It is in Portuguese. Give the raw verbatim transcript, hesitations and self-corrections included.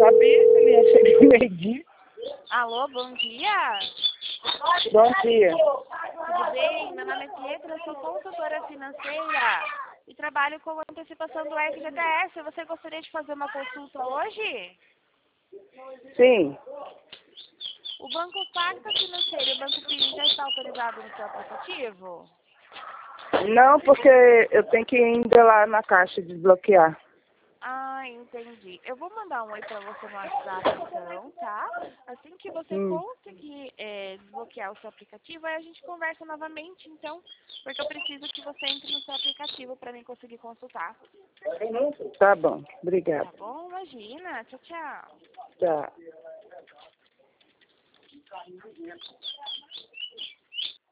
sabia que ele ia chegar meio-dia. Alô, bom dia. Bom dia. Tudo bem? Meu nome é Pietra, eu sou consultora financeira e trabalho com antecipação do F G T S. Você gostaria de fazer uma consulta hoje? Sim. O Banco Pacta Financeiro e o Banco Pires já está autorizado no seu aplicativo? Não, porque eu tenho que ir ainda lá na caixa desbloquear. Ah, entendi. Eu vou mandar um oi pra você no WhatsApp, então, tá? Assim que você Hum. conseguir é, desbloquear o seu aplicativo, aí a gente conversa novamente, então, porque eu preciso que você entre no seu aplicativo para mim conseguir consultar. Tá bom. Obrigada. Tá bom? Imagina. Tchau, tchau. Tá.